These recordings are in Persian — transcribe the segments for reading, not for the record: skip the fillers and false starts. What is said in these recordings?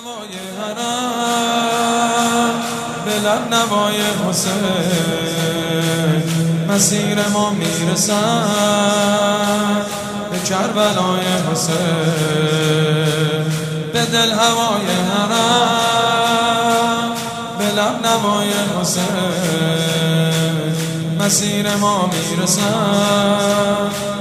نوای حرم به لب نوای حسین مسیر ما میرسد به کربلای حسین به دل هوای حرم به لب نوای حسین مسیر ما میرسد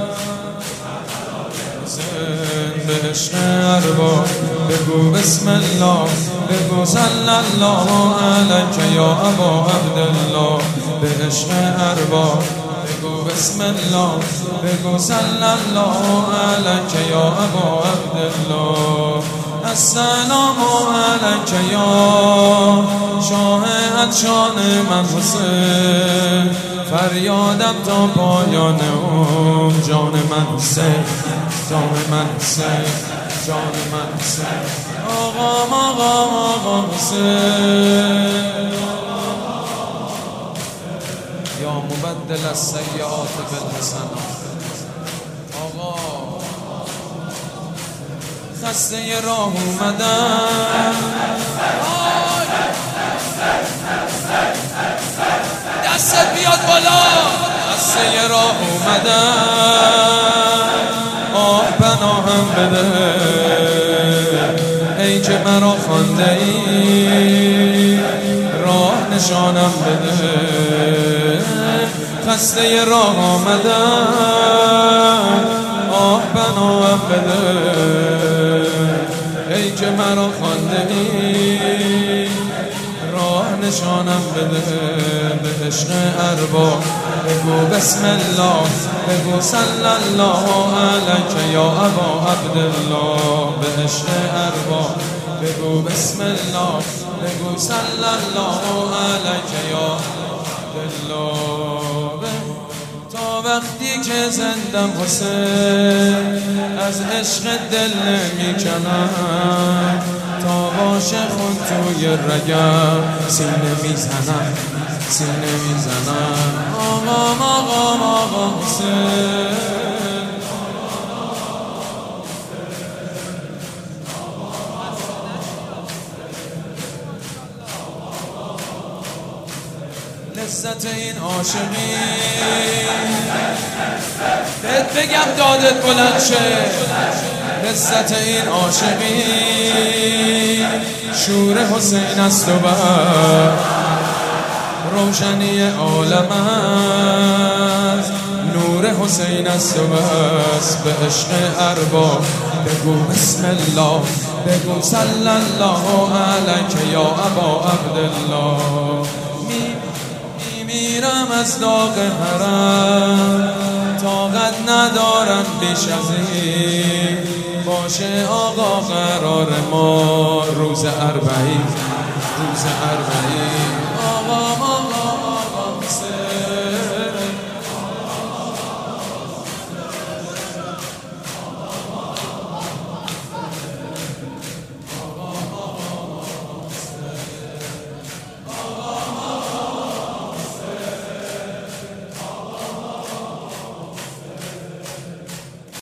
به عشق ارباب بگو بسم الله بگو صلی الله علیک یا ابا عبدالله به عشق ارباب بگو بسم الله بگو صلی الله علیک یا ابا عبدالله السلام علیک یا شاه عطشان من حسین فریادم تا پایان جان من حسین جان من حسین جان من حسین آقا حسین یا مبدل السیئات بالحسنات آقا خسته راه اومدم دستت بیاد بالا خسته راه اومدم آه پناهم بده ای که مرا خوانده ای راه نشانم بده خسته راه آمدم آه پناهم بده ای که مرا خوانده ای راه نشانم بده به عشق ارباب بگو بسم الله بگو صلی الله علیک یا ابا عبدالله به عشق ارباب بگو بسم الله بگو صلی الله علیک یا عبدالله تا وقتی که زندم حسین از عشق دل نمیکنم تا باشه خون توی رگم سینه میزنم سینه میزنم آقا حسین لذت این عاشقی بهت بگم دادت بلند شه لذت این عاشقی شور حسین است و بر روشنی عالم است نور حسین است و بس به عشق ارباب بگو بسم الله بگو صلی الله علیک یا ابا عبدالله میرم از داغ حرم طاقت ندارم بیش از این باشه آقا قرار ما روز اربعین